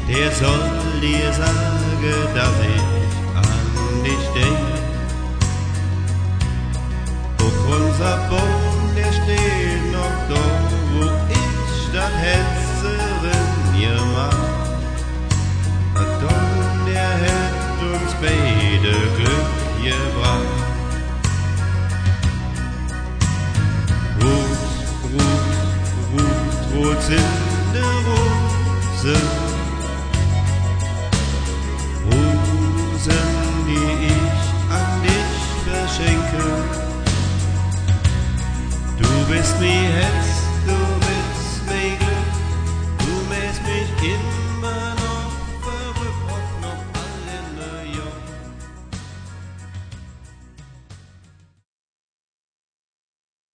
der soll dir sagen, dass ich an dich denk. Guck, unser Baum, der steht noch da, wo ich statt Hetzerin gemacht. Don, der hätt uns beide Glück gebracht. Rot sind die Rosen, Rosen, die ich an dich verschenke. Du bist mir